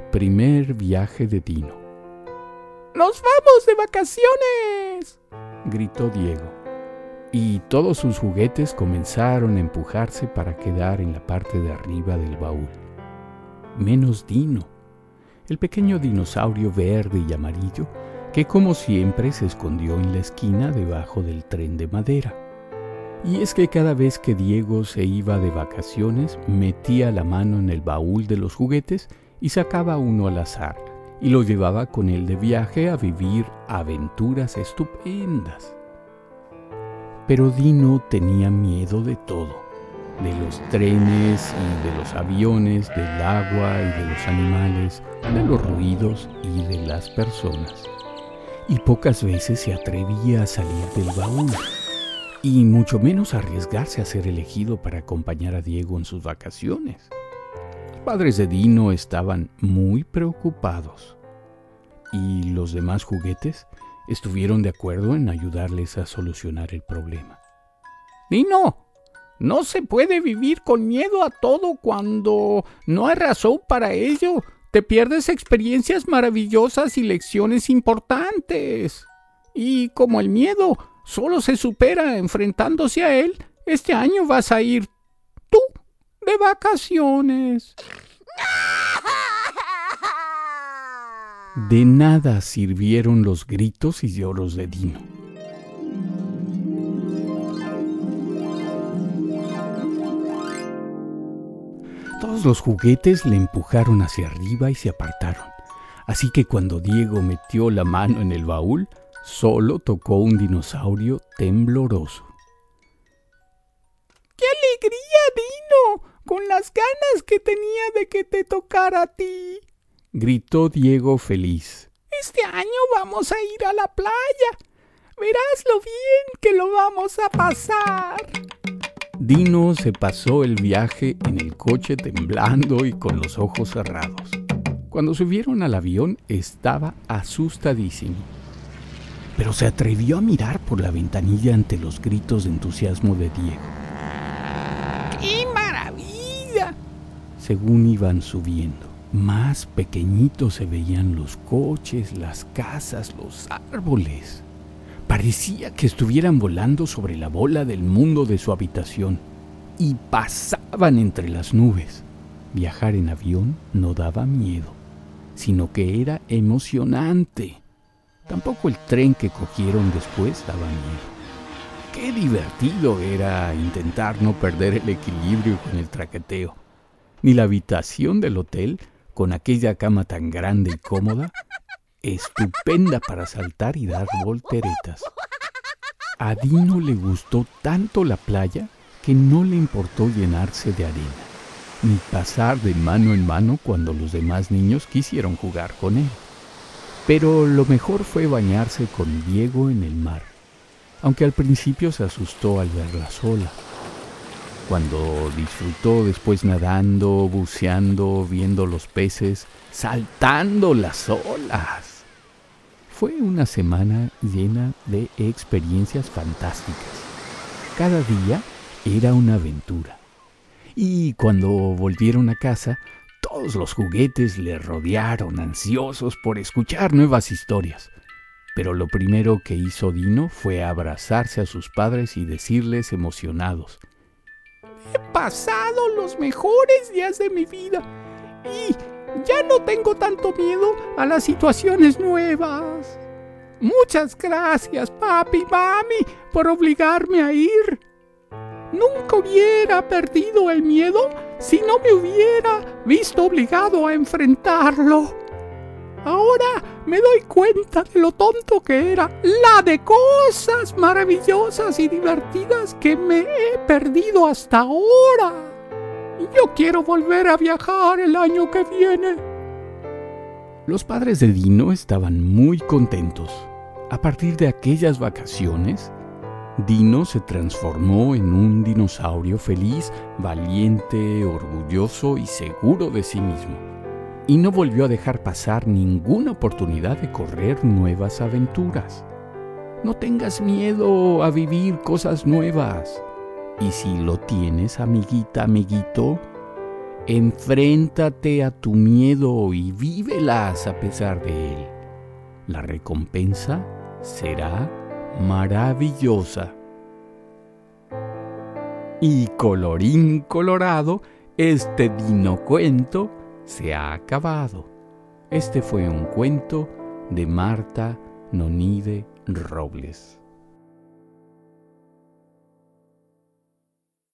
primer viaje de Dino. ¡Nos vamos de vacaciones!, gritó Diego, y todos sus juguetes comenzaron a empujarse para quedar en la parte de arriba del baúl. Menos Dino, el pequeño dinosaurio verde y amarillo que como siempre se escondió en la esquina debajo del tren de madera. Y es que cada vez que Diego se iba de vacaciones, metía la mano en el baúl de los juguetes y sacaba uno al azar, y lo llevaba con él de viaje a vivir aventuras estupendas. Pero Dino tenía miedo de todo, de los trenes y de los aviones, del agua y de los animales, de los ruidos y de las personas. Y pocas veces se atrevía a salir del baúl, y mucho menos arriesgarse a ser elegido para acompañar a Diego en sus vacaciones. Los padres de Dino estaban muy preocupados, y los demás juguetes estuvieron de acuerdo en ayudarles a solucionar el problema. ¡Dino! No se puede vivir con miedo a todo cuando no hay razón para ello. Te pierdes experiencias maravillosas y lecciones importantes. Y como el miedo solo se supera enfrentándose a él, este año vas a ir tú de vacaciones. De nada sirvieron los gritos y lloros de Dino. Todos los juguetes le empujaron hacia arriba y se apartaron, así que cuando Diego metió la mano en el baúl, solo tocó un dinosaurio tembloroso. ¡Qué alegría, Dino! ¡Con las ganas que tenía de que te tocara a ti!, gritó Diego feliz. Este año vamos a ir a la playa. Verás lo bien que lo vamos a pasar. Dino se pasó el viaje en el coche temblando y con los ojos cerrados. Cuando subieron al avión estaba asustadísimo, pero se atrevió a mirar por la ventanilla ante los gritos de entusiasmo de Diego. ¡Qué maravilla! Según iban subiendo, más pequeñitos se veían los coches, las casas, los árboles. Parecía que estuvieran volando sobre la bola del mundo de su habitación y pasaban entre las nubes. Viajar en avión no daba miedo, sino que era emocionante. Tampoco el tren que cogieron después daba miedo. Qué divertido era intentar no perder el equilibrio con el traqueteo. Ni la habitación del hotel, con aquella cama tan grande y cómoda, estupenda para saltar y dar volteretas. A Dino le gustó tanto la playa que no le importó llenarse de arena, ni pasar de mano en mano cuando los demás niños quisieron jugar con él. Pero lo mejor fue bañarse con Diego en el mar, aunque al principio se asustó al verla sola. Cuando disfrutó después nadando, buceando, viendo los peces, saltando las olas. Fue una semana llena de experiencias fantásticas. Cada día era una aventura. Y cuando volvieron a casa, todos los juguetes le rodearon, ansiosos por escuchar nuevas historias. Pero lo primero que hizo Dino fue abrazarse a sus padres y decirles emocionados: «He pasado los mejores días de mi vida y ya no tengo tanto miedo a las situaciones nuevas. Muchas gracias, papi y mami, por obligarme a ir. Nunca hubiera perdido el miedo si no me hubiera visto obligado a enfrentarlo. Ahora me doy cuenta de lo tonto que era, la de cosas maravillosas y divertidas que me he perdido hasta ahora. Y yo quiero volver a viajar el año que viene». Los padres de Dino estaban muy contentos. A partir de aquellas vacaciones, Dino se transformó en un dinosaurio feliz, valiente, orgulloso y seguro de sí mismo. Y no volvió a dejar pasar ninguna oportunidad de correr nuevas aventuras. No tengas miedo a vivir cosas nuevas. Y si lo tienes, amiguita, amiguito, Enfréntate a tu miedo y vívelas a pesar de él. La recompensa será maravillosa. Y colorín colorado, este dinocuento se ha acabado. Este fue un cuento de Marta Nonide Robles.